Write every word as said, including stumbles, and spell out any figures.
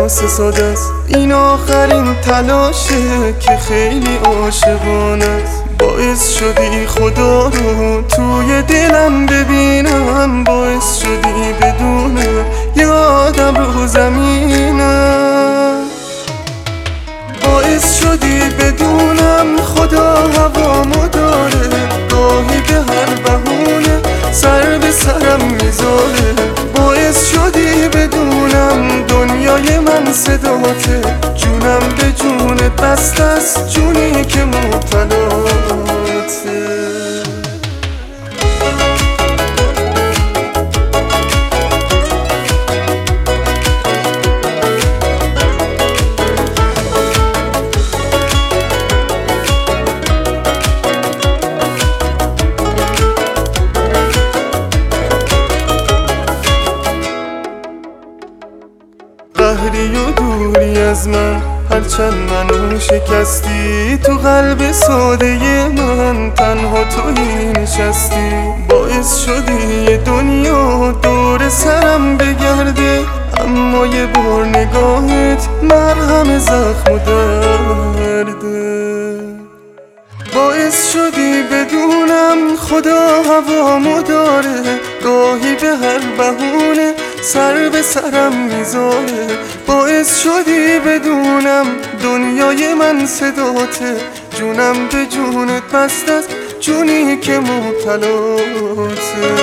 خلاص ساده است، این آخرین تلاشه که خیلی عاشقانه است. باعث شدی خدا رو توی دلم ببینم، باعث شدی بدون یه آدم رو زمینم، باعث شدی بدونم خدا هوامو داره، گاهی به هر بهونه سر به سرم میذاره. باعث شدی بدونم دنیای من صداته، جونم به جونت بسته است، جونی که مبتلاته. قهری و دوری از من، هرچند منو شکستی، تو قلب ساده من تنها تویی نشستی. باعث شدی یه دنیا دور سرم بگرده، اما یه بار نگاهت مرهم زخم و درده. باعث شدی بدونم خدا هوامو داره، گاهی به هر بهونه سر به سرم میذاره. باعث شدی بدونم دنیای من صداته، جونم به جونت بسته است، جونی که مبتلاته.